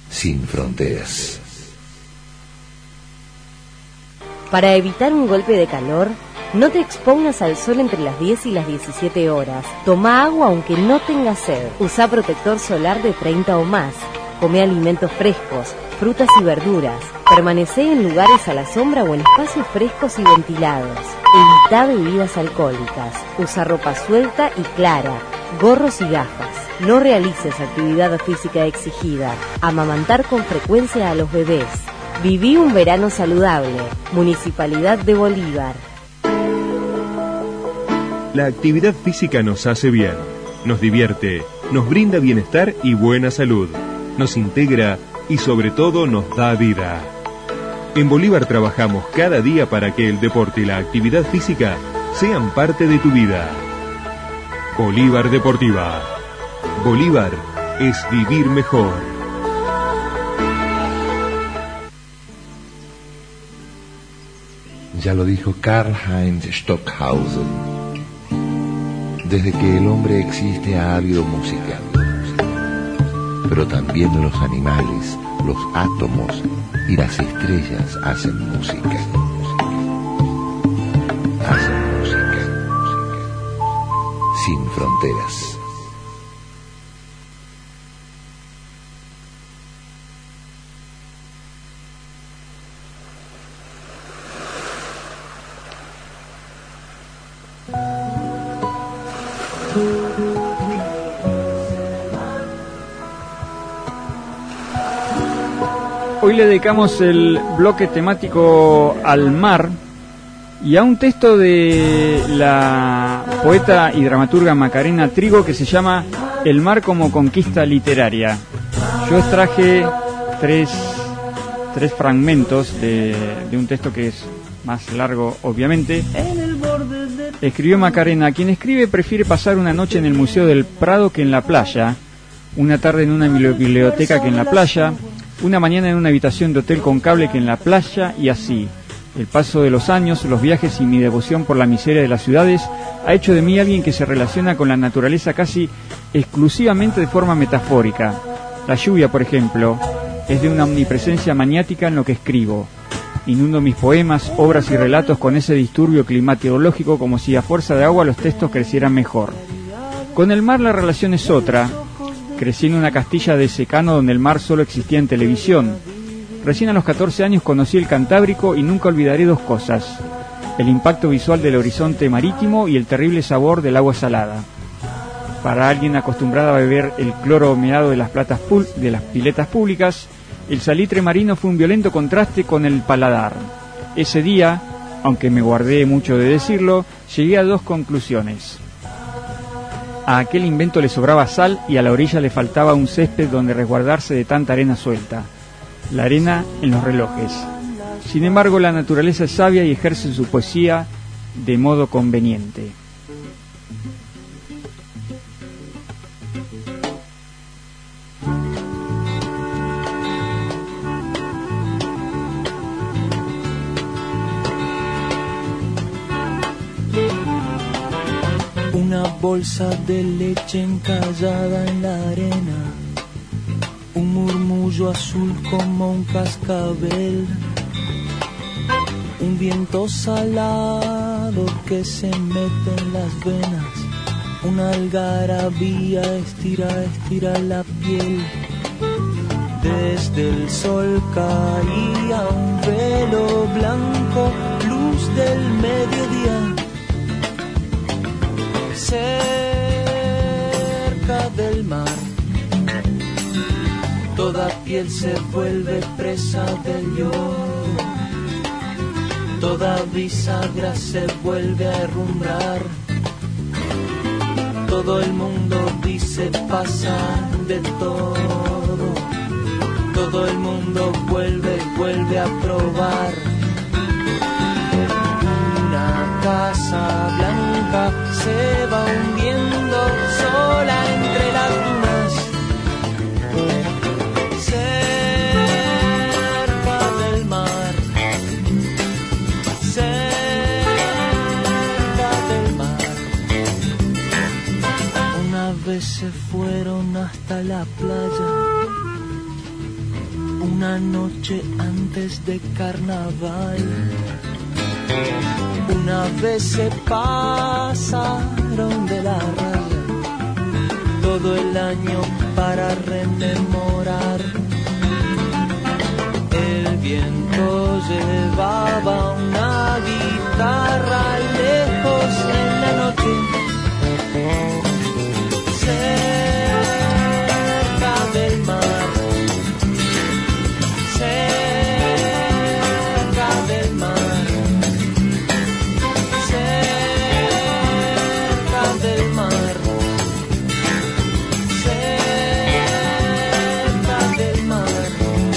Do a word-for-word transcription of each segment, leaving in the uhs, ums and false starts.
sin fronteras. Para evitar un golpe de calor, no te expongas al sol entre las diez y las diecisiete horas. Toma agua aunque no tengas sed. Usa protector solar de treinta o más. Come alimentos frescos, frutas y verduras. Permanece en lugares a la sombra o en espacios frescos y ventilados. Evita bebidas alcohólicas. Usa ropa suelta y clara, gorros y gafas. No realices actividad física exigida. Amamantar con frecuencia a los bebés. Viví un verano saludable. Municipalidad de Bolívar. La actividad física nos hace bien, nos divierte, nos brinda bienestar y buena salud, nos integra y sobre todo nos da vida. En Bolívar trabajamos cada día para que el deporte y la actividad física sean parte de tu vida. Bolívar Deportiva. Bolívar es vivir mejor. Ya lo dijo Karl-Heinz Stockhausen. Desde que el hombre existe ha habido música, pero también los animales, los átomos y las estrellas hacen música. Hacen música, sin fronteras. Hoy le dedicamos el bloque temático al mar y a un texto de la poeta y dramaturga Macarena Trigo que se llama El mar como conquista literaria. Yo extraje tres, tres fragmentos de, de un texto que es más largo, obviamente. Escribió Macarena: quien escribe prefiere pasar una noche en el Museo del Prado que en la playa, una tarde en una biblioteca que en la playa, una mañana en una habitación de hotel con cable que en la playa, y así. El paso de los años, los viajes y mi devoción por la miseria de las ciudades ha hecho de mí alguien que se relaciona con la naturaleza casi exclusivamente de forma metafórica. La lluvia, por ejemplo, es de una omnipresencia maniática en lo que escribo. Inundo mis poemas, obras y relatos con ese disturbio climatológico como si a fuerza de agua los textos crecieran mejor. Con el mar la relación es otra. Crecí en una Castilla de secano donde el mar solo existía en televisión. Recién a los catorce años conocí el Cantábrico y nunca olvidaré dos cosas: el impacto visual del horizonte marítimo y el terrible sabor del agua salada. Para alguien acostumbrado a beber el cloro humeado de las, platas pul- de las piletas públicas, el salitre marino fue un violento contraste con el paladar. Ese día, aunque me guardé mucho de decirlo, llegué a dos conclusiones. A aquel invento le sobraba sal y a la orilla le faltaba un césped donde resguardarse de tanta arena suelta. La arena en los relojes. Sin embargo, la naturaleza es sabia y ejerce su poesía de modo conveniente. Una bolsa de leche encallada en la arena, un murmullo azul como un cascabel, un viento salado que se mete en las venas, una algarabía estira, estira la piel. Desde el sol caía un velo blanco, luz del mediodía. Cerca del mar, toda piel se vuelve presa del yodo, toda bisagra se vuelve a herrumbrar. Todo el mundo dice pasa de todo, todo el mundo vuelve, vuelve a probar. Una casa blanca se va hundiendo sola entre las dunas, cerca del mar, cerca del mar. Una vez se fueron hasta la playa, una noche antes de carnaval. Una vez se pasaron de la raya, todo el año para rememorar. El viento llevaba una guitarra lejos en la noche, cerca del mar, cerca del mar, cerca del mar, cerca del mar.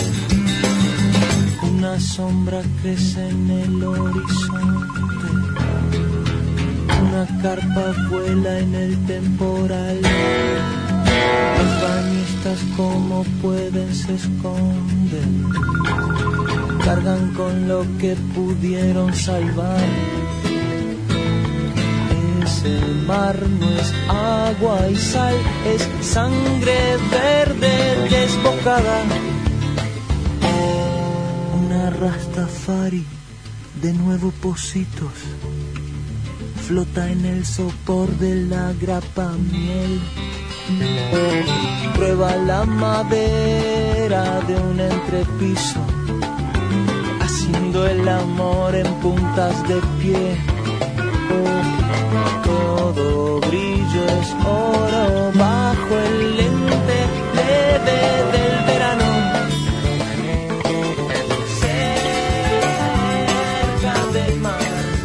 Una sombra crece en el horizonte, una carpa vuela en el temporal. Los bañistas como pueden se esconden, cargan con lo que pudieron salvar. Ese mar no es agua y sal, es sangre verde desbocada. Una Rastafari de nuevo Positos flota en el sopor de la grapa miel. Prueba la madera de un entrepiso, haciendo el amor en puntas de pie. Todo brillo es oro bajo el lente leve del verano. Cerca del mar,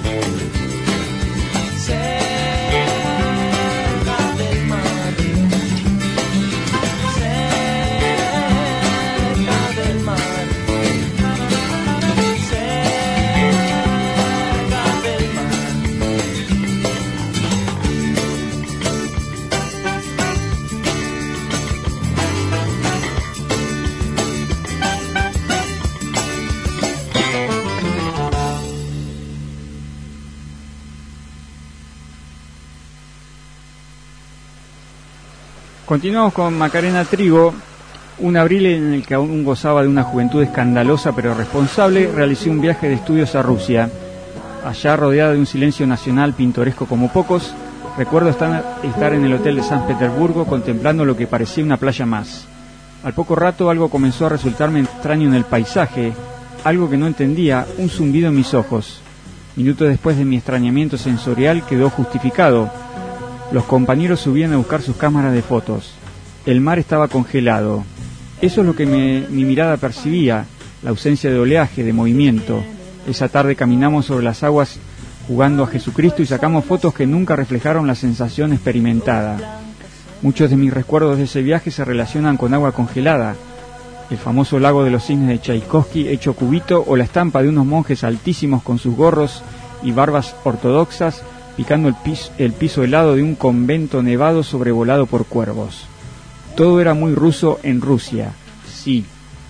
Continuamos con Macarena Trigo. Un abril en el que aún gozaba de una juventud escandalosa pero responsable, realicé un viaje de estudios a Rusia. Allá, rodeada de un silencio nacional pintoresco como pocos, recuerdo estar, estar en el hotel de San Petersburgo contemplando lo que parecía una playa más. Al poco rato algo comenzó a resultarme extraño en el paisaje, algo que no entendía, un zumbido en mis ojos. Minutos después de mi extrañamiento sensorial quedó justificado. Los compañeros subían a buscar sus cámaras de fotos. El mar estaba congelado. Eso es lo que me, mi mirada percibía, la ausencia de oleaje, de movimiento. Esa tarde caminamos sobre las aguas jugando a Jesucristo y sacamos fotos que nunca reflejaron la sensación experimentada. Muchos de mis recuerdos de ese viaje se relacionan con agua congelada. El famoso lago de los cisnes de Tchaikovsky hecho cubito, o la estampa de unos monjes altísimos con sus gorros y barbas ortodoxas picando el piso, el piso helado de un convento nevado sobrevolado por cuervos. Todo era muy ruso en Rusia, sí.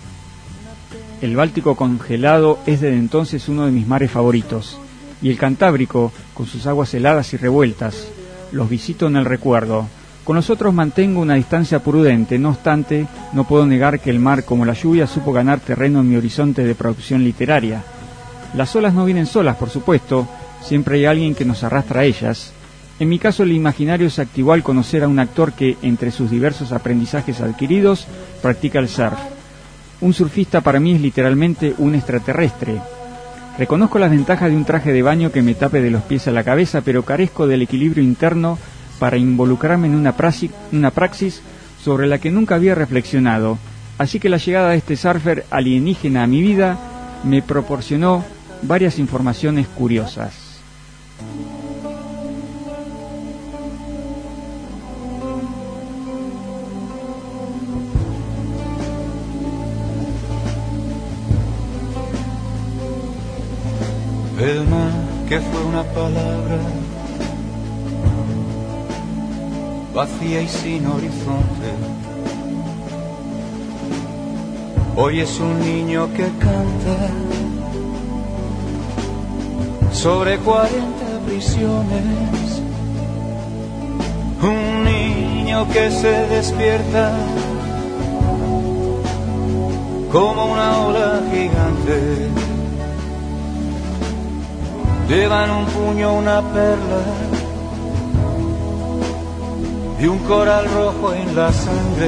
El Báltico congelado es desde entonces uno de mis mares favoritos, y el Cantábrico, con sus aguas heladas y revueltas, los visito en el recuerdo. Con los otros mantengo una distancia prudente, no obstante, no puedo negar que el mar, como la lluvia, supo ganar terreno en mi horizonte de producción literaria. Las olas no vienen solas, por supuesto, siempre hay alguien que nos arrastra a ellas. En mi caso, el imaginario se activó al conocer a un actor que, entre sus diversos aprendizajes adquiridos, practica el surf. Un surfista para mí es literalmente un extraterrestre. Reconozco las ventajas de un traje de baño que me tape de los pies a la cabeza, pero carezco del equilibrio interno para involucrarme en una praxis, una praxis sobre la que nunca había reflexionado. Así que la llegada de este surfer alienígena a mi vida me proporcionó varias informaciones curiosas. El mar, que fue una palabra vacía y sin horizonte, hoy es un niño que canta sobre cuarenta prisiones, un niño que se despierta como una ola gigante. Lleva en un puño una perla y un coral rojo en la sangre.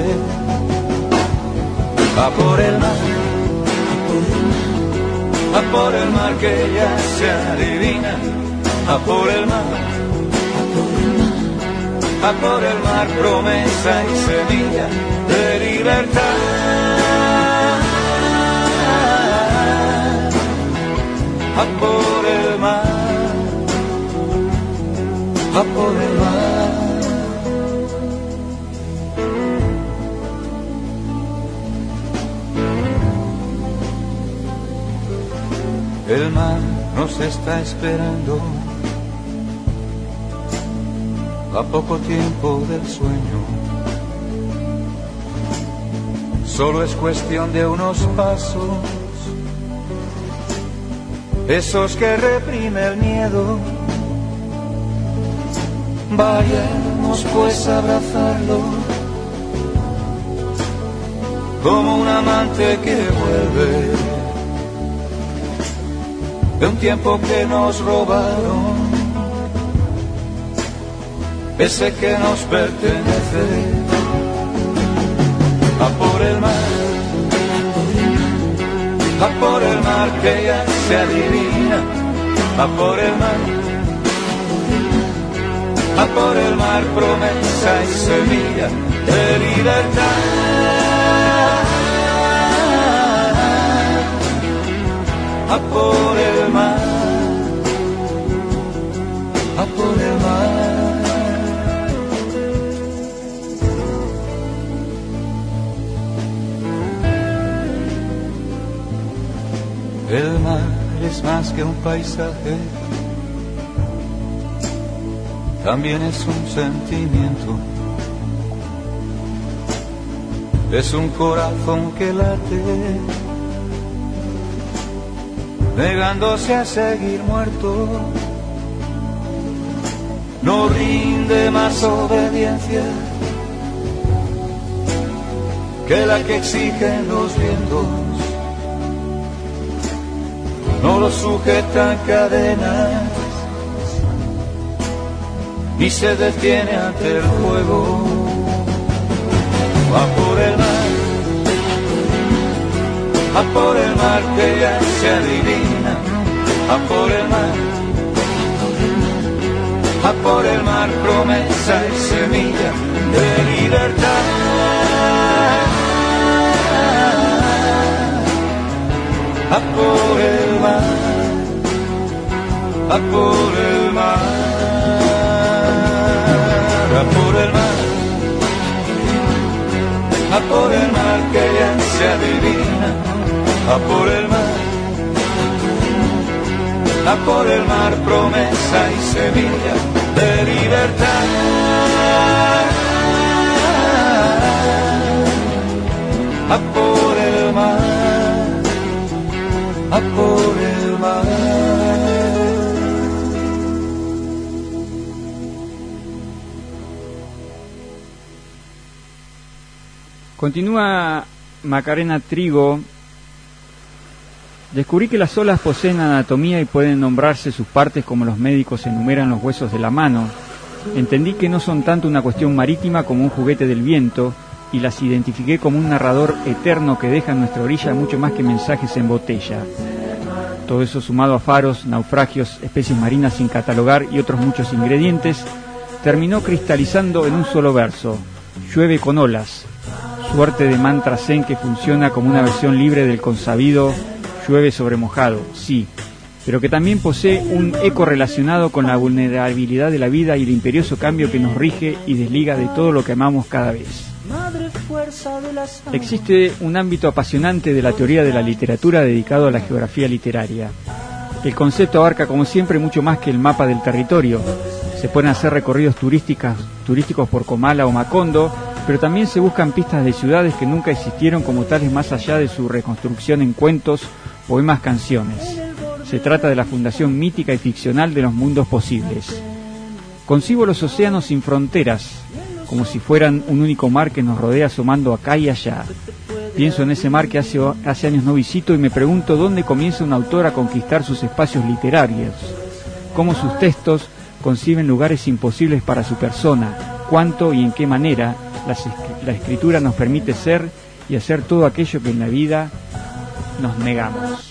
Va por el mar, va por el mar que ya se adivina. Va por el mar, va por el mar, promesa y semilla de libertad. Va por el mar, va por el mar. El mar nos está esperando a poco tiempo del sueño. Solo es cuestión de unos pasos, esos que reprime el miedo. Vayamos pues a abrazarlo, como un amante que vuelve de un tiempo que nos robaron, ese que nos pertenece. Va por el mar, va por el mar que ya se adivina. Va por el mar, va por el mar, promesa y semilla de libertad. Va por el mar, va por el mar. El mar es más que un paisaje, también es un sentimiento. Es un corazón que late, negándose a seguir muerto. No rinde más obediencia que la que exigen los vientos. No lo sujetan cadenas, ni se detiene ante el fuego. Va por el mar, va por el mar que ya se adivina. Va por el mar, va por el mar, promesa y semilla de libertad. Va por el mar, va por el mar, va por el mar, va por el mar que ya se adivina. Va por el mar, va por el mar, promesa y semilla de libertad. Va por el mar, va por el mar. Continúa Macarena Trigo. Descubrí que las olas poseen anatomía y pueden nombrarse sus partes como los médicos enumeran los huesos de la mano. Entendí que no son tanto una cuestión marítima como un juguete del viento, y las identifiqué como un narrador eterno que deja en nuestra orilla mucho más que mensajes en botella. Todo eso sumado a faros, naufragios, especies marinas sin catalogar y otros muchos ingredientes, terminó cristalizando en un solo verso: llueve con olas, suerte de mantra zen que funciona como una versión libre del consabido llueve sobre mojado, sí, pero que también posee un eco relacionado con la vulnerabilidad de la vida y el imperioso cambio que nos rige y desliga de todo lo que amamos cada vez. Existe un ámbito apasionante de la teoría de la literatura dedicado a la geografía literaria. El concepto abarca, como siempre, mucho más que el mapa del territorio. Se pueden hacer recorridos turísticos, turísticos por Comala o Macondo, pero también se buscan pistas de ciudades que nunca existieron como tales más allá de su reconstrucción en cuentos, poemas, canciones. Se trata de la fundación mítica y ficcional de los mundos posibles. Concibo los océanos sin fronteras, como si fueran un único mar que nos rodea asomando acá y allá. Pienso en ese mar que hace, hace años no visito y me pregunto dónde comienza un autor a conquistar sus espacios literarios, cómo sus textos conciben lugares imposibles para su persona, cuánto y en qué manera la, la escritura nos permite ser y hacer todo aquello que en la vida nos negamos.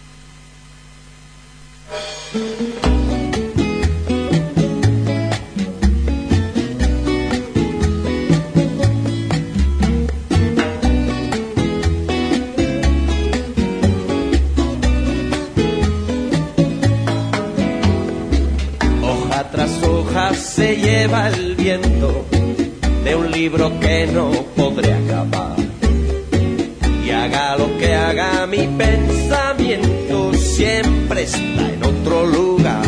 Se lleva el viento de un libro que no podré acabar, y haga lo que haga mi pensamiento siempre está en otro lugar.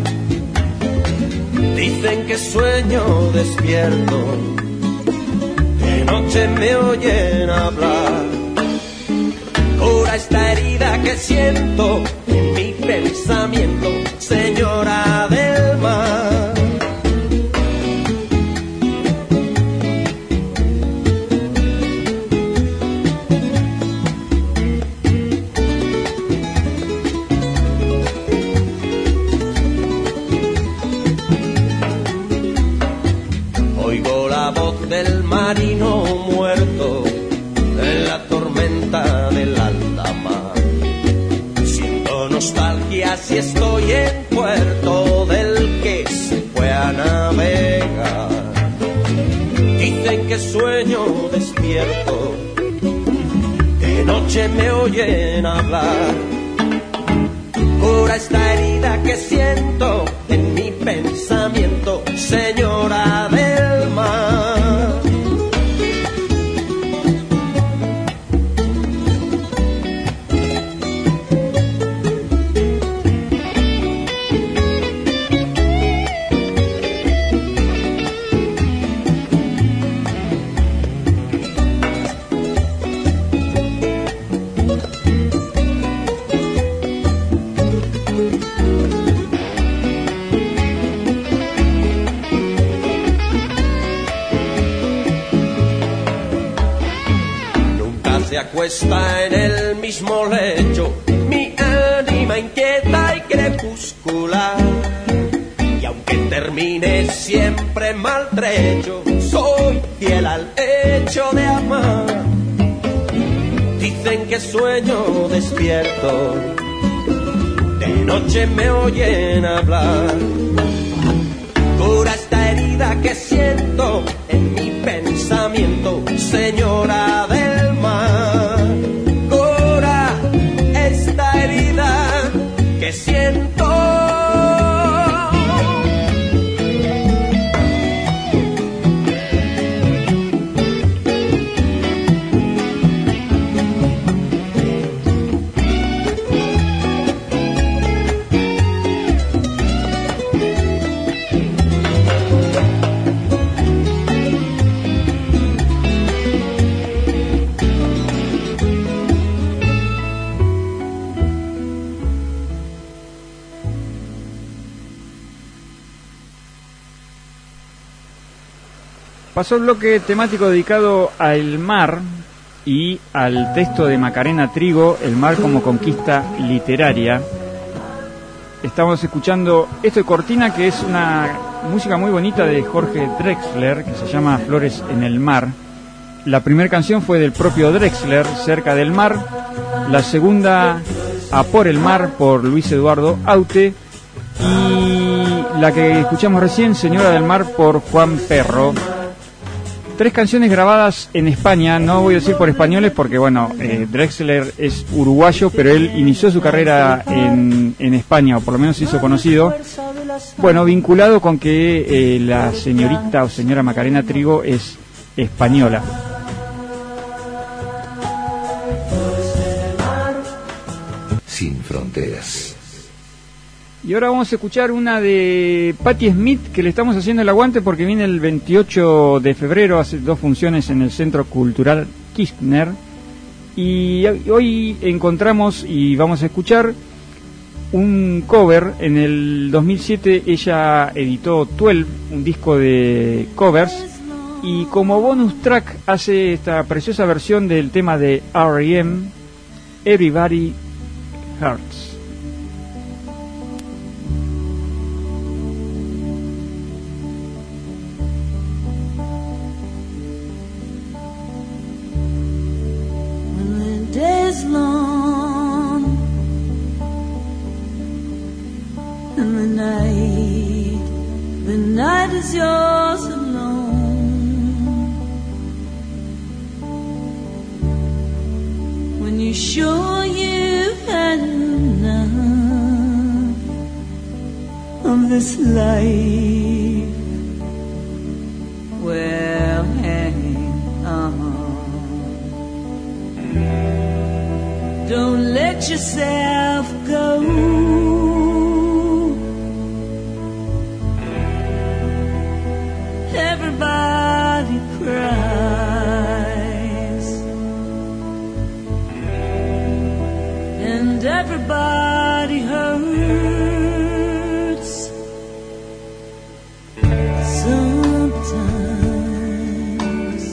Dicen que sueño despierto, de noche me oyen hablar, cura esta herida que siento en mi pensamiento, señora del mar. Del marino muerto en la tormenta del alta mar. Siento nostalgia si estoy en puerto del que se fue a navegar. Dicen que sueño despierto, de noche me oyen hablar, cura esta herida que siento en mi pensamiento, señora del mar. Acuesta en el mismo lecho, mi ánima inquieta y crepuscular, y aunque termine siempre maltrecho, soy fiel al hecho de amar. Dicen que sueño despierto, de noche me oyen hablar, cura esta herida que siento en mi pensamiento, señora del mar. Cura esta herida que siento. Pasó el bloque temático dedicado al mar y al texto de Macarena Trigo, El mar como conquista literaria. Estamos escuchando esto de cortina, que es una música muy bonita de Jorge Drexler, que se llama Flores en el mar. La primera canción fue del propio Drexler, Cerca del mar. La segunda, A por el mar, por Luis Eduardo Aute. Y la que escuchamos recién, Señora del mar, por Juan Perro. Tres canciones grabadas en España, no voy a decir por españoles porque, bueno, eh, Drexler es uruguayo, pero él inició su carrera en, en España, o por lo menos se hizo conocido, bueno, vinculado con que eh, la señorita o señora Macarena Trigo es española. Sin fronteras. Y ahora vamos a escuchar una de Patti Smith, que le estamos haciendo el aguante porque viene el veintiocho de febrero, hace dos funciones en el Centro Cultural Kirchner. Y hoy encontramos y vamos a escuchar un cover. En el dos mil siete ella editó doce, un disco de covers, y como bonus track hace esta preciosa versión del tema de R E M, Everybody Hurts. Days long and the night, the night is yours alone. When you're sure you've had enough of this life, well, hang on. Don't let yourself go. Everybody cries, and everybody hurts. Sometimes,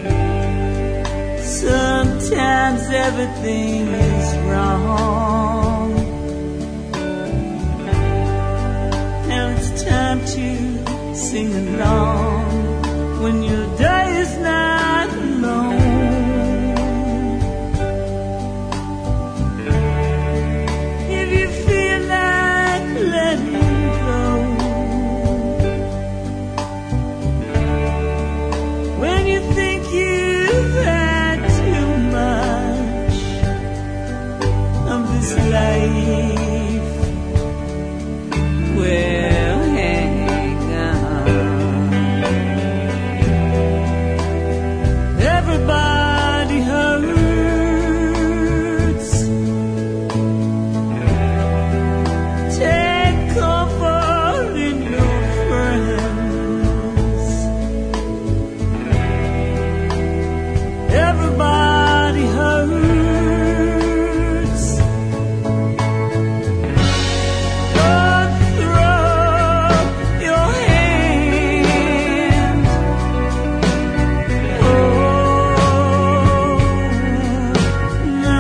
sometimes everything is wrong, and it's time to sing along when your day is not alone. If you feel like letting go, when you think you've had too much of this life, well, hang on. Everybody hurts. Take comfort in your friends. Everybody hurts. Don't throw your hand. Oh, no.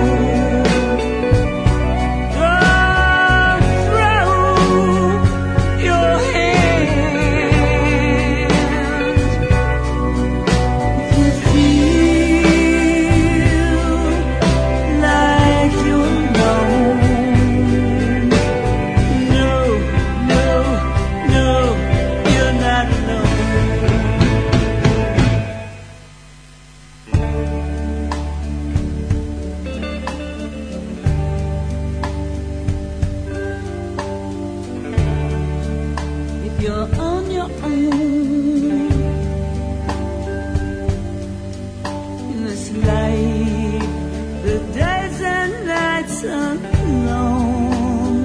Don't throw your hand. If you feel like you're alone, no, no, no, you're not alone. If you're on your own in this life, the days and nights are long.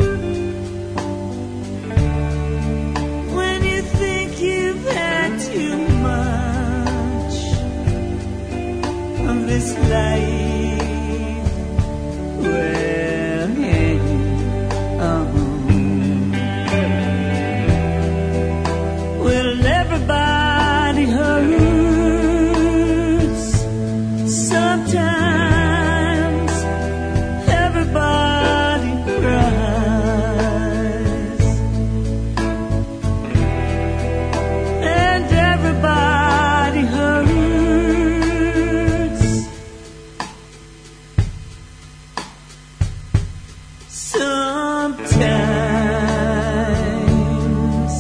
When you think you've had too much of this life, well, hang on. Well, everybody hurts. Sometimes everybody cries, and everybody hurts. Sometimes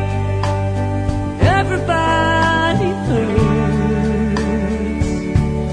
everybody hurts.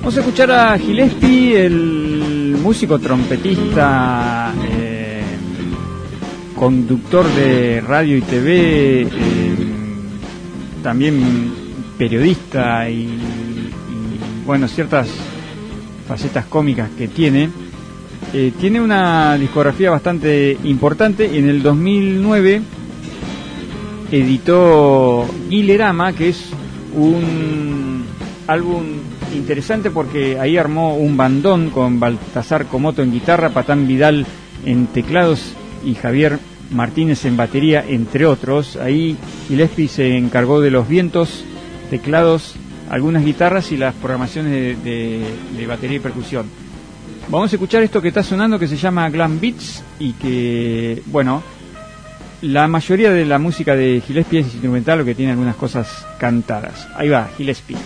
Vamos a escuchar a Gillespie, el músico trompetista, eh, conductor de radio y T V, eh, también periodista y, y, bueno, ciertas facetas cómicas que tiene. Eh, tiene una discografía bastante importante. En el dos mil nueve editó Guilerama, que es un álbum interesante porque ahí armó un bandón con Baltasar Comoto en guitarra, Patán Vidal en teclados y Javier Martínez en batería, entre otros. Ahí Gillespie se encargó de los vientos, teclados, algunas guitarras y las programaciones de, de, de batería y percusión. Vamos a escuchar esto que está sonando, que se llama Glam Beats, y que, bueno, la mayoría de la música de Gillespie es instrumental, o que tiene algunas cosas cantadas. Ahí va, Gillespie.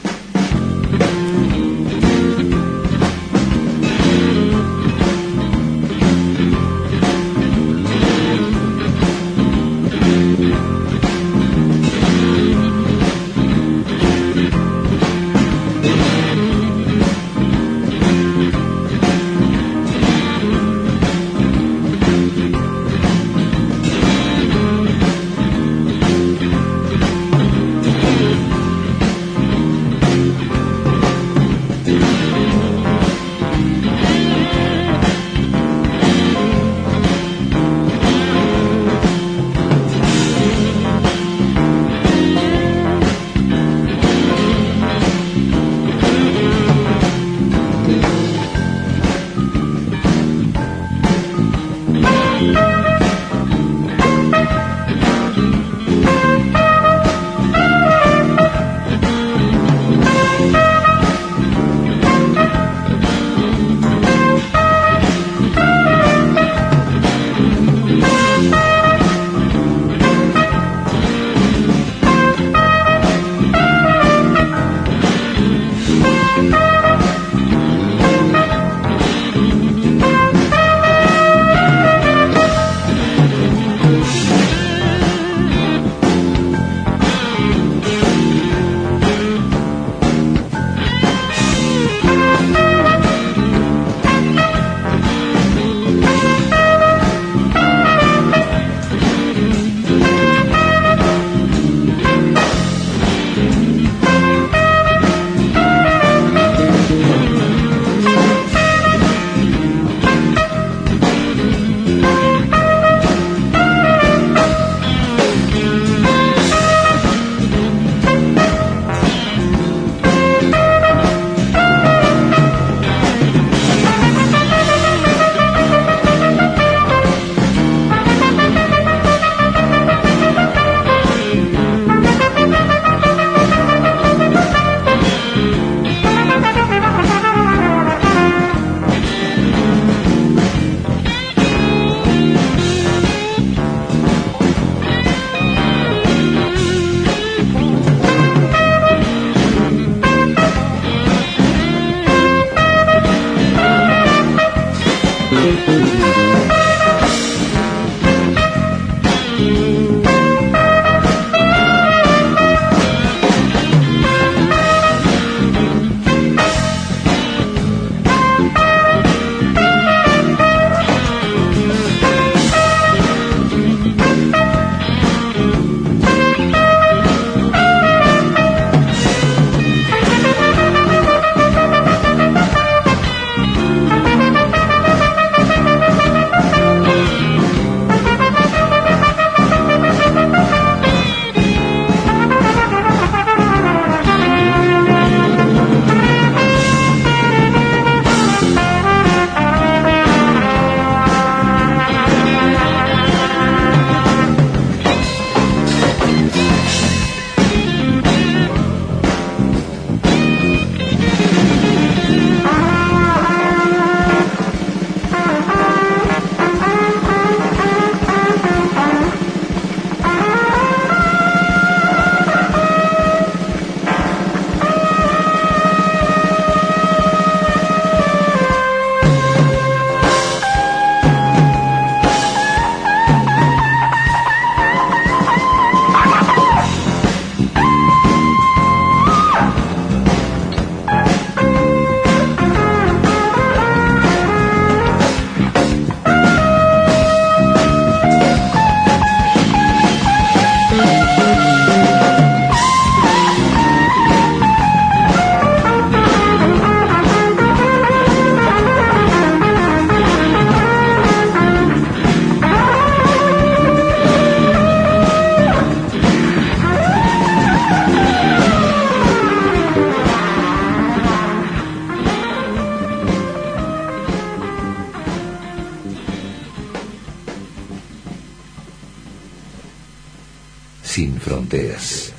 sin fronteras.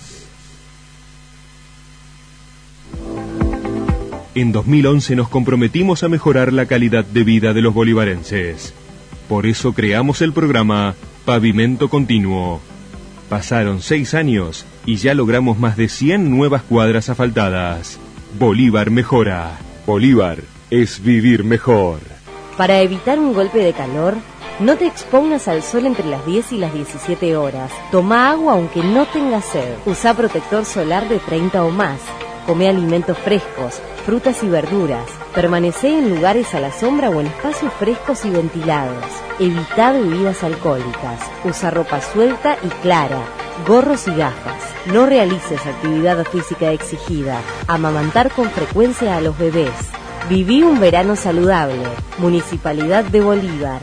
En dos mil once nos comprometimos a mejorar la calidad de vida de los bolivarenses. Por eso creamos el programa Pavimento Continuo. Pasaron seis años y ya logramos más de cien nuevas cuadras asfaltadas. Bolívar mejora. Bolívar es vivir mejor. Para evitar un golpe de calor, no te expongas al sol entre las diez y las diecisiete horas. Toma agua aunque no tengas sed. Usa protector solar de treinta o más. Come alimentos frescos, frutas y verduras. Permanece en lugares a la sombra o en espacios frescos y ventilados. Evita bebidas alcohólicas. Usa ropa suelta y clara, gorros y gafas. No realices actividad física exigida. Amamantar con frecuencia a los bebés. Viví un verano saludable. Municipalidad de Bolívar.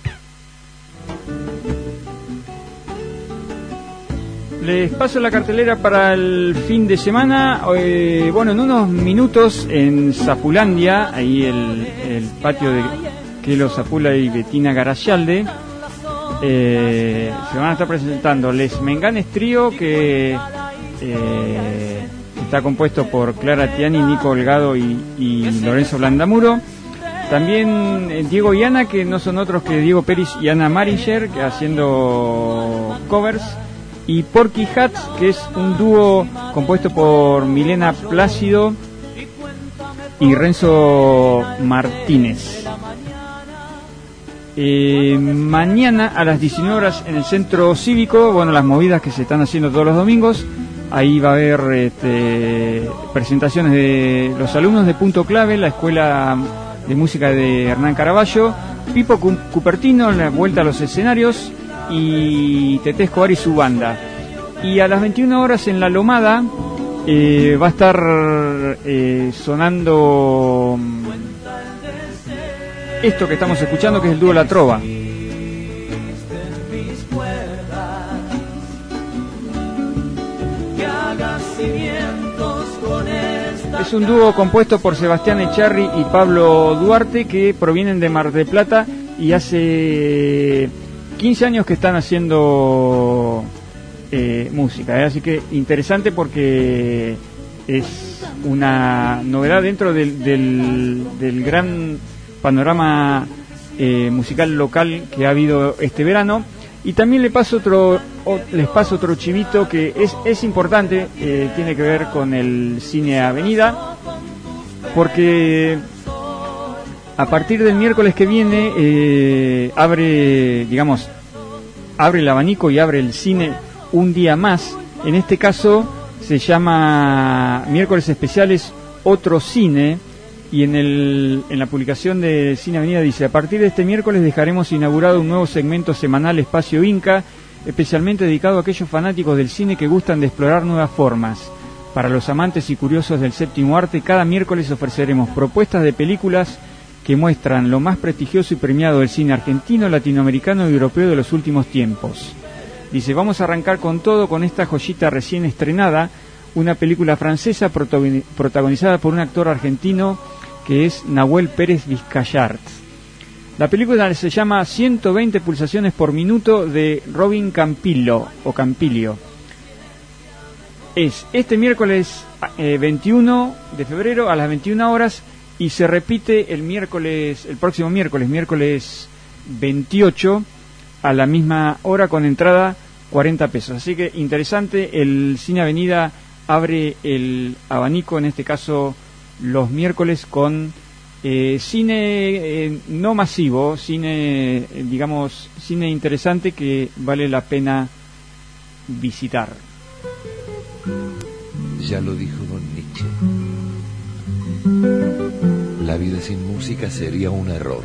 Les paso la cartelera para el fin de semana. Eh, bueno, en unos minutos en Zapulandia, ahí el, el patio de Kelo Zapula y Betina Garayalde, eh, se van a estar presentando Les Menganes Trío, que eh, está compuesto por Clara Tiani, Nico Holgado y, y Lorenzo Blandamuro. También eh, Diego y Ana, que no son otros que Diego Pérez y Ana Maringer, que haciendo covers. Y Porky Hats, que es un dúo compuesto por Milena Plácido y Renzo Martínez. Eh, mañana a las diecinueve horas en el Centro Cívico, bueno, las movidas que se están haciendo todos los domingos, ahí va a haber este, presentaciones de los alumnos de Punto Clave, la Escuela de Música de Hernán Caraballo, Pipo Cupertino en la vuelta a los escenarios, y Tete Escobar y su banda. Y a las veintiuna horas en La Lomada eh, va a estar eh, sonando esto que estamos escuchando, que es el dúo La Trova. Es un dúo compuesto por Sebastián Echarri y Pablo Duarte, que provienen de Mar del Plata y hace quince años que están haciendo eh, música, ¿eh? Así que interesante porque es una novedad dentro del, del, del gran panorama eh, musical local que ha habido este verano. Y también le paso otro, o, les paso otro chivito que es, es importante, eh, tiene que ver con el Cine Avenida, porque a partir del miércoles que viene eh, abre, digamos, abre el abanico y abre el cine un día más. En este caso se llama Miércoles Especiales Otro Cine, y en, el, en la publicación de Cine Avenida dice: a partir de este miércoles dejaremos inaugurado un nuevo segmento semanal, Espacio Inca, especialmente dedicado a aquellos fanáticos del cine que gustan de explorar nuevas formas. Para los amantes y curiosos del séptimo arte, cada miércoles ofreceremos propuestas de películas que muestran lo más prestigioso y premiado del cine argentino, latinoamericano y europeo de los últimos tiempos. Dice: vamos a arrancar con todo con esta joyita recién estrenada, una película francesa protagonizada por un actor argentino que es Nahuel Pérez Vizcayart. La película se llama ciento veinte pulsaciones por minuto, de Robin Campillo o Campillo. Es este miércoles eh, veintiuno de febrero a las veintiuna horas. Y se repite el miércoles, el próximo miércoles, miércoles veintiocho, a la misma hora, con entrada cuarenta pesos. Así que interesante, el Cine Avenida abre el abanico, en este caso los miércoles, con eh, cine eh, no masivo, cine, eh, digamos, cine interesante que vale la pena visitar. Ya lo dijo don Nietzsche. La vida sin música sería un error.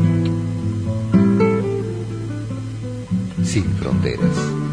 Sin fronteras.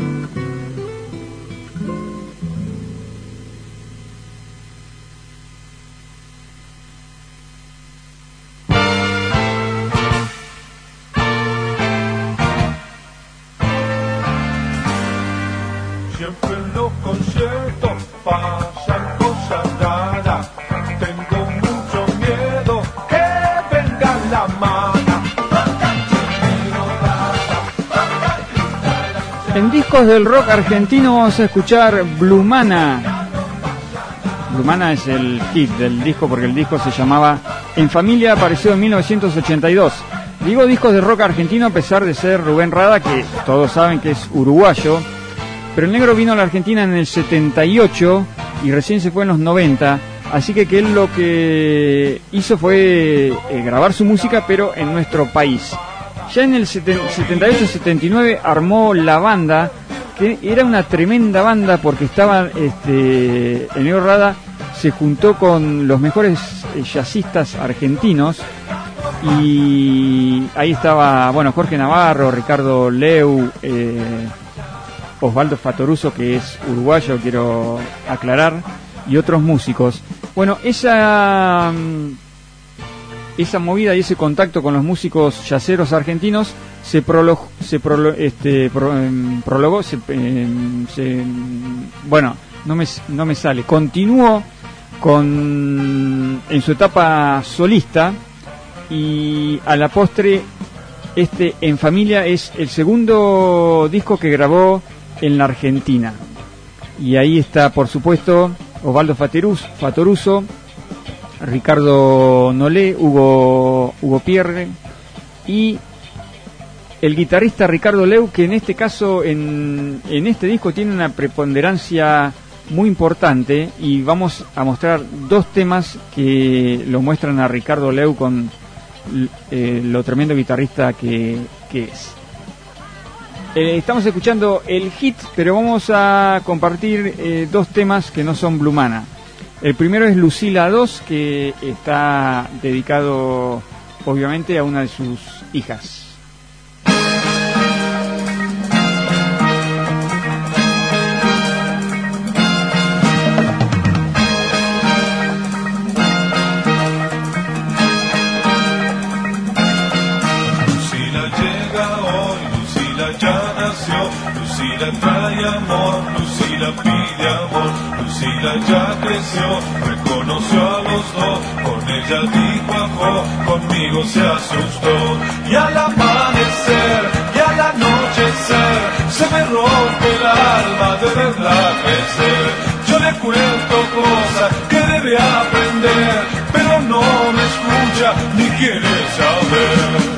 Siempre en los conciertos pasan cosas raras. Tengo mucho miedo que venga la mala. En discos del rock argentino vamos a escuchar Blumana. Blumana es el hit del disco porque el disco se llamaba En Familia, apareció en mil novecientos ochenta y dos. Digo discos de rock argentino a pesar de ser Rubén Rada, que todos saben que es uruguayo, pero el negro vino a la Argentina en el setenta y ocho y recién se fue en los noventa, así que, que él lo que hizo fue eh, grabar su música, pero en nuestro país. Ya en el setenta y ocho setenta y nueve armó La Banda, que era una tremenda banda porque estaba, este, el negro Rada se juntó con los mejores jazzistas argentinos y ahí estaba, bueno, Jorge Navarro, Ricardo Leu, eh, Osvaldo Fatoruso, que es uruguayo, quiero aclarar, y otros músicos. Bueno, esa esa movida y ese contacto con los músicos yaceros argentinos se prologó, se prolo, este, pro, eh, prologó, se, eh, se, bueno, no me, no me sale, continuó con en su etapa solista y a la postre este En Familia es el segundo disco que grabó en la Argentina. Y ahí está, por supuesto, Osvaldo Fatoruso, Ricardo Nolé, Hugo, Hugo Pierre y el guitarrista Ricardo Leu, que en este caso, en, en este disco tiene una preponderancia muy importante y vamos a mostrar dos temas que lo muestran a Ricardo Leu con eh, lo tremendo guitarrista que, que es. Eh, estamos escuchando el hit, pero vamos a compartir eh, dos temas que no son Blumana. El primero es Lucila dos, que está dedicado obviamente a una de sus hijas. Lucila trae amor, Lucila pide amor, Lucila ya creció, reconoció a los dos, con ella dijo ajo, conmigo se asustó. Y al amanecer, y al anochecer, se me rompe el alma de verla crecer. Yo le cuento cosas que debe aprender, pero no me escucha ni quiere saber.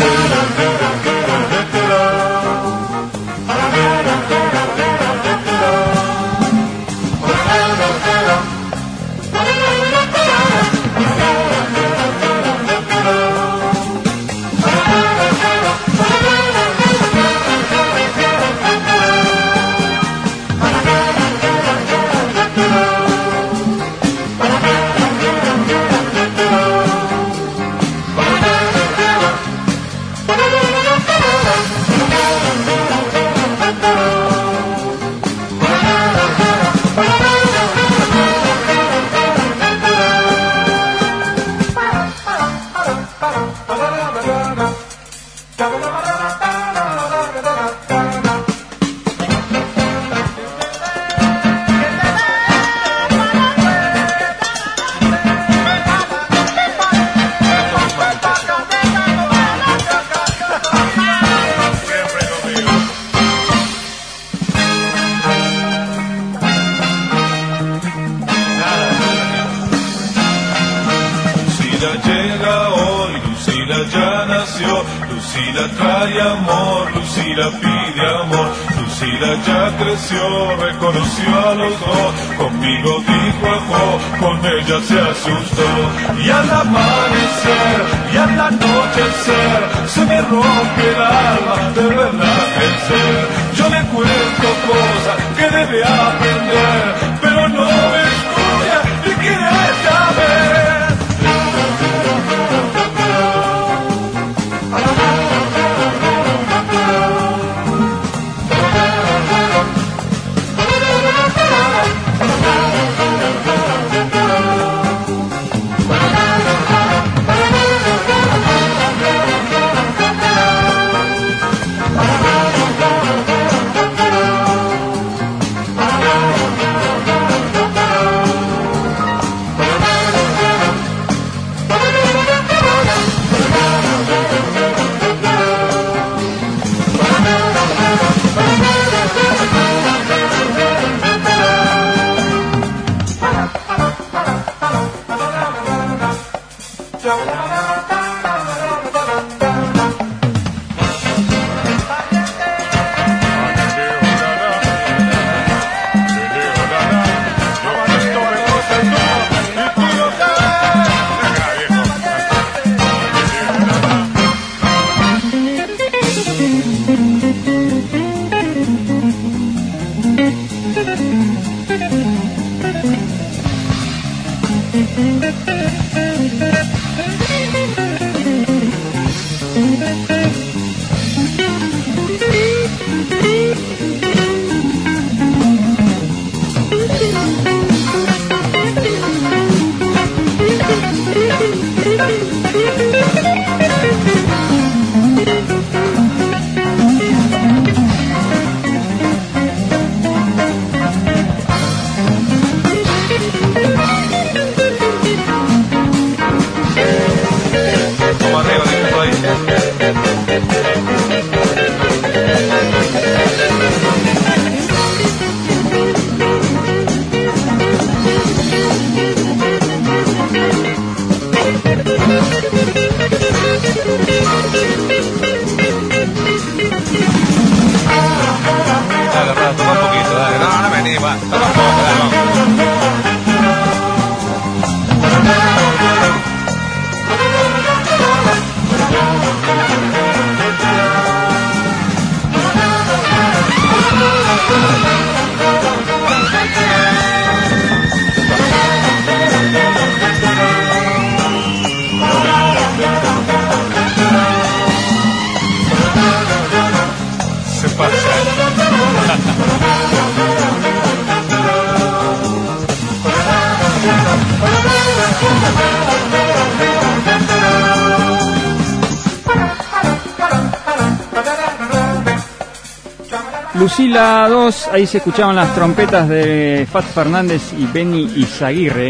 Lucila trae amor, Lucila pide amor, Lucila ya creció, reconoció a los dos, conmigo dijo ajo, con ella se asustó. Y al amanecer, y al anochecer, se me rompe el alma de verla crecer. Yo le cuento cosas que debe aprender, pero no me escucha ni quiere saber. Lucila dos, ahí se escuchaban las trompetas de Fat Fernández y Benny Izaguirre.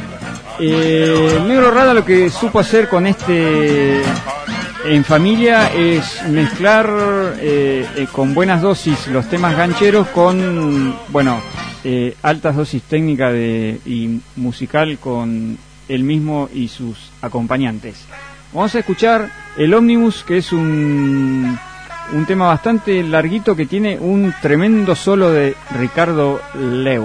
Eh, el Negro Rada lo que supo hacer con este En Familia es mezclar eh, eh, con buenas dosis los temas gancheros con, bueno, eh, altas dosis técnica de, y musical con él mismo y sus acompañantes. Vamos a escuchar El Ómnibus, que es un... un tema bastante larguito que tiene un tremendo solo de Ricardo Leu.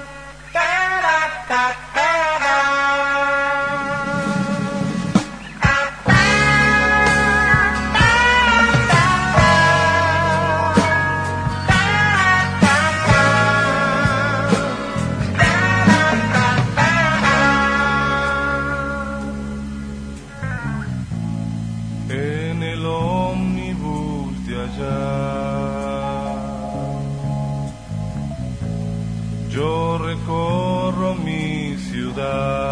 Yo recorro mi ciudad,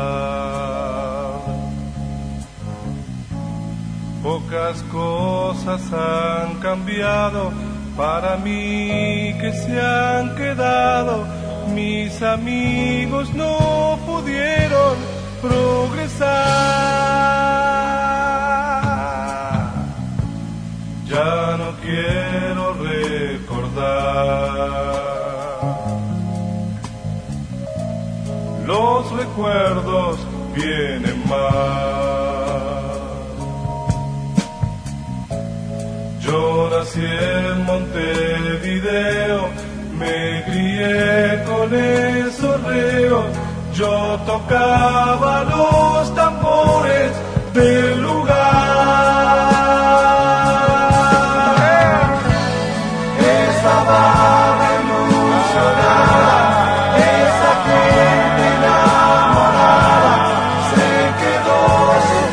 pocas cosas han cambiado para mí que se han quedado. Mis amigos no pudieron progresar. Ya no quiero recordar. Los recuerdos vienen más. Yo nací en Montevideo, me crié con esos reos. Yo tocaba los tambores del lugar. Esa barra ilusionada, esa gente enamorada, se quedó sin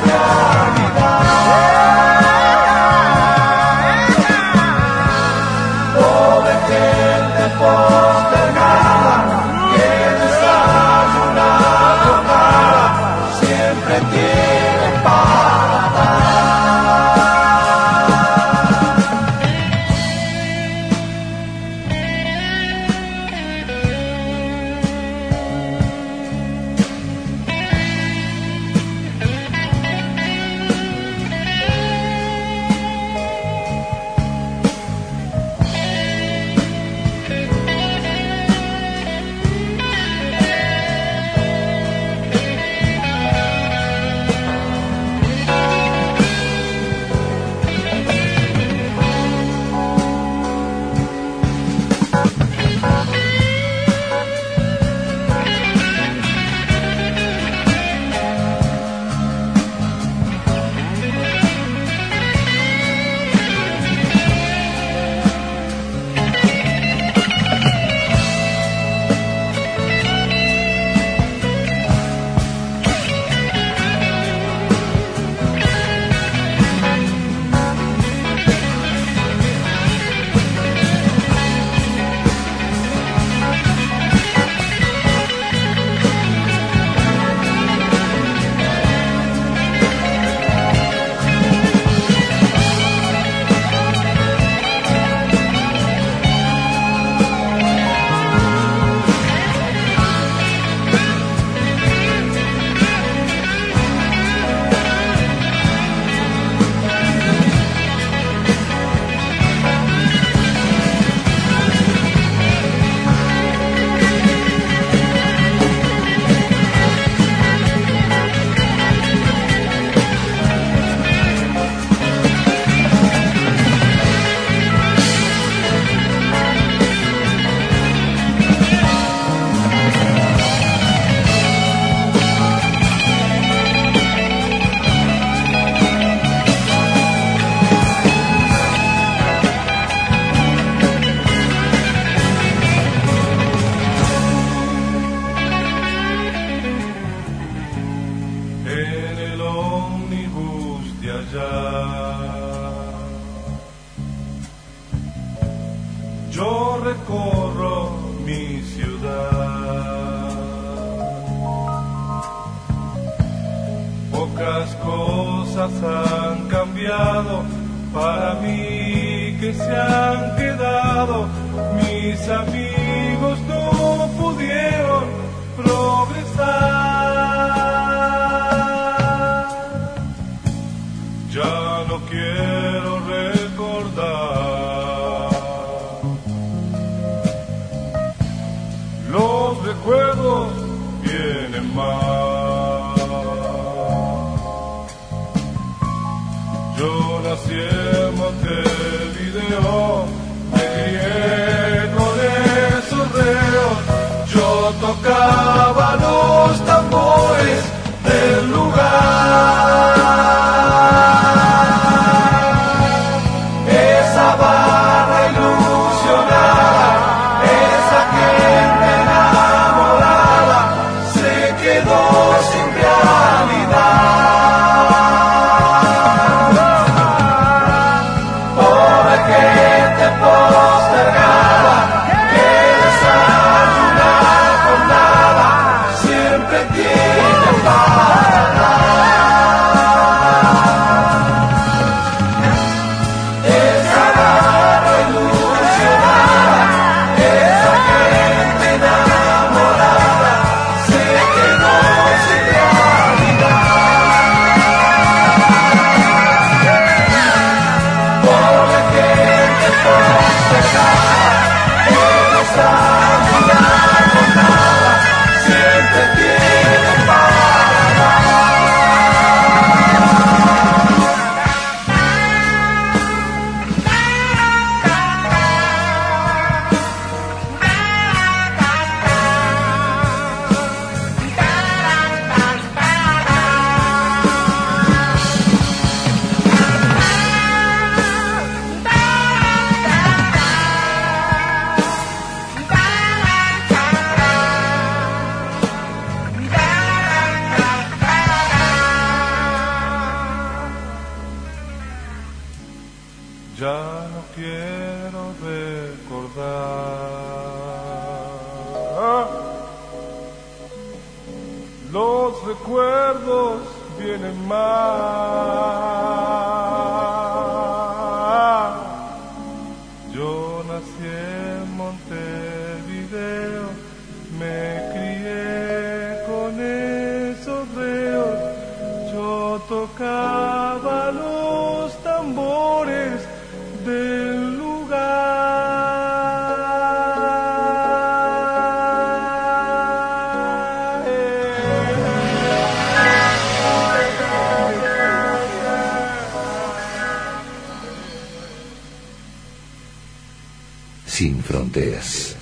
realidad. Pobre gente postergada, que desayuna jornada, siempre tiene paz. cosas han cambiado para mí, que se han quedado. Mis amigos no pudieron progresar. Ya no quiero recordar. Los recuerdos vienen más. Yo nací en Montevideo, me crié con esos reos. Yo tocaba los tambores del lugar. Esa barra ilusionada, esa gente enamorada, se quedó sin realidad. Pobre gente postergada, que desayunar con nada, siempre tiene para dar. Esa barra ilusionada, esa gente enamorada, se quedó sin realidad. Pobre gente postergada, que desayunar con nada, siempre tiene para dar. Ya no quiero recordar. Los recuerdos vienen más. Yo nací en Montevideo, me crié con esos reos. Yo tocaba los tambores del lugar. Sin fronteras.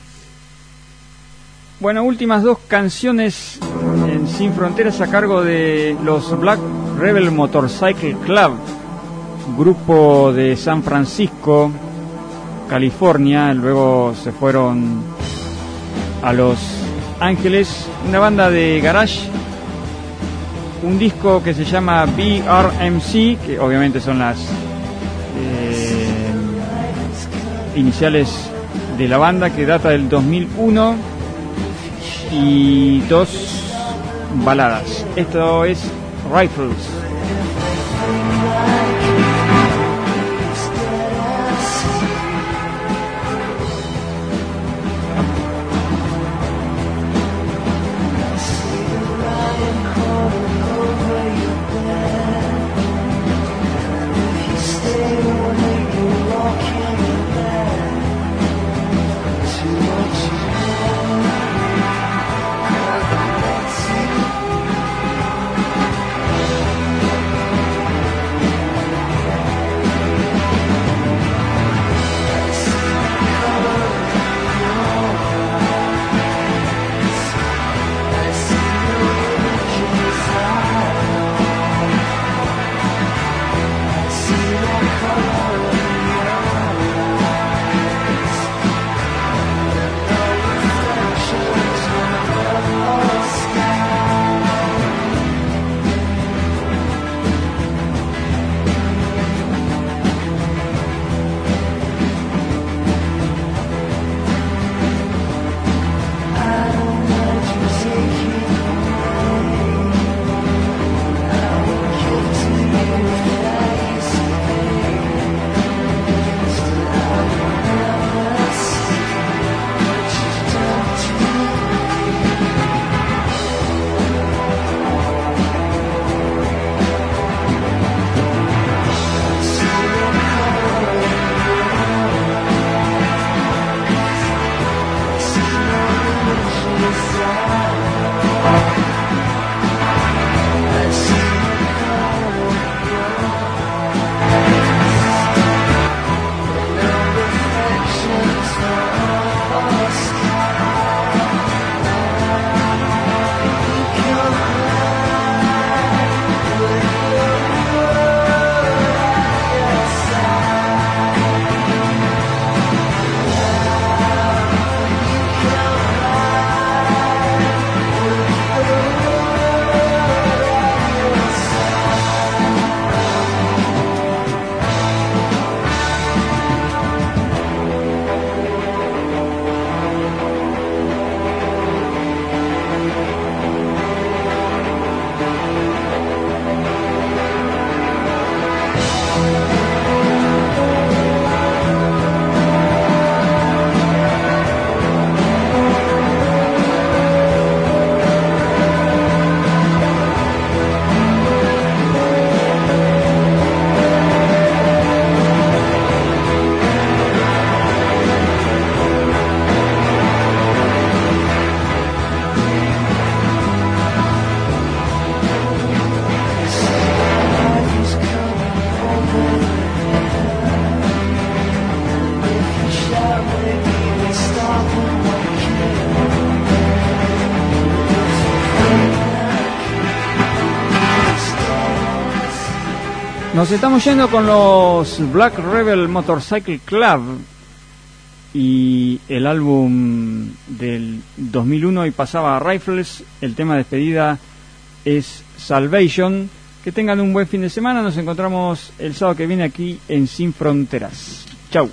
Bueno, últimas dos canciones en Sin Fronteras a cargo de los Black Rebel Motorcycle Club, grupo de San Francisco, California. Luego se fueron a Los Ángeles, una banda de garage. Un disco que se llama B R M C, que obviamente son las eh, iniciales de la banda, que data del dos mil uno, y dos baladas. Esto es Rifles. Nos estamos yendo con los Black Rebel Motorcycle Club y el álbum del dos mil uno y pasaba a Rifles. El tema de despedida es Salvation. Que tengan un buen fin de semana. Nos encontramos el sábado que viene aquí en Sin Fronteras. Chau.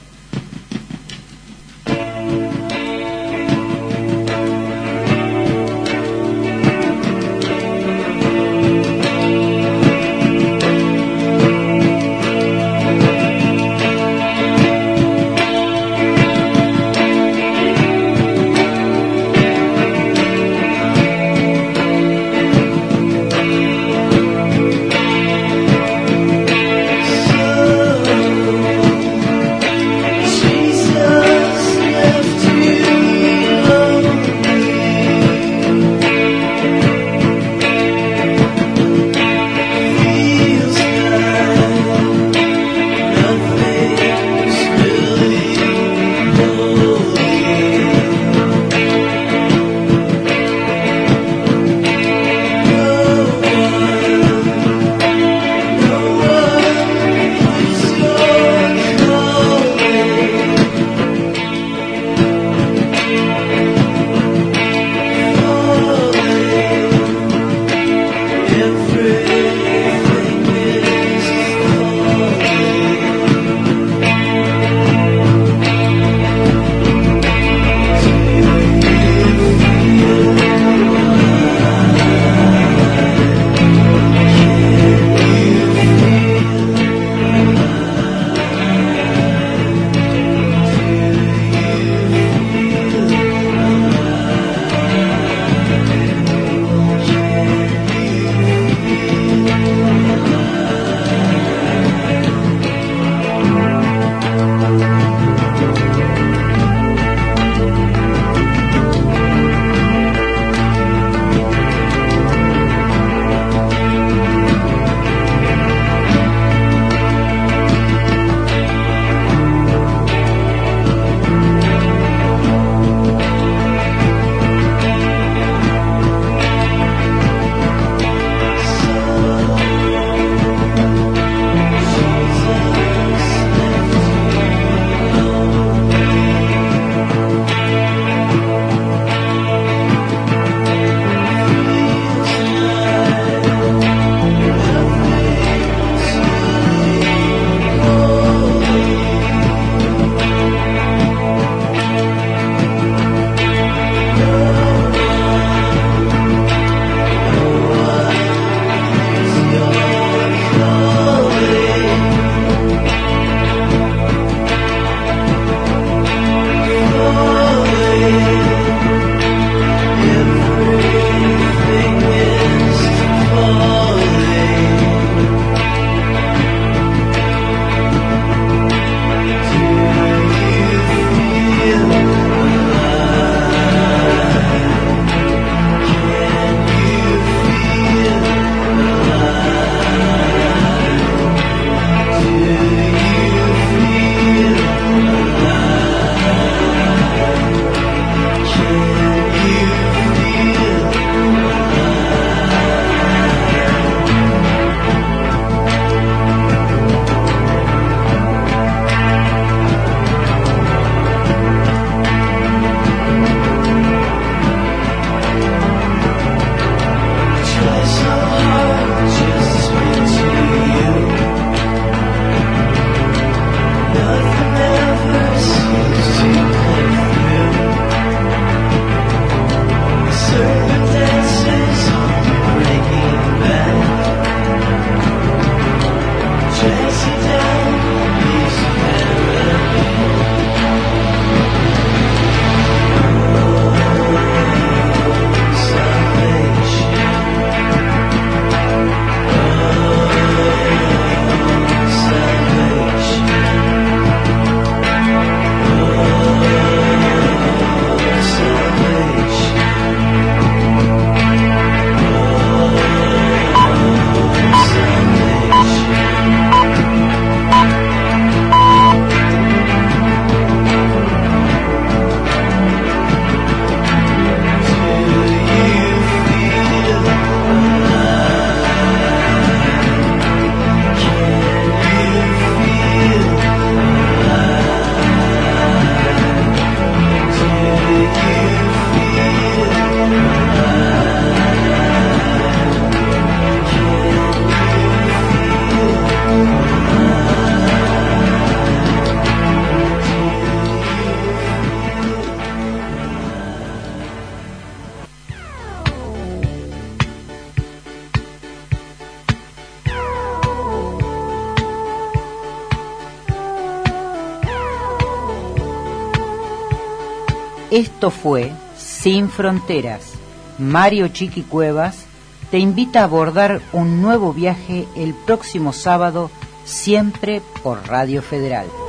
Esto fue Sin Fronteras. Mario Chiqui Cuevas te invita a abordar un nuevo viaje el próximo sábado, siempre por Radio Federal.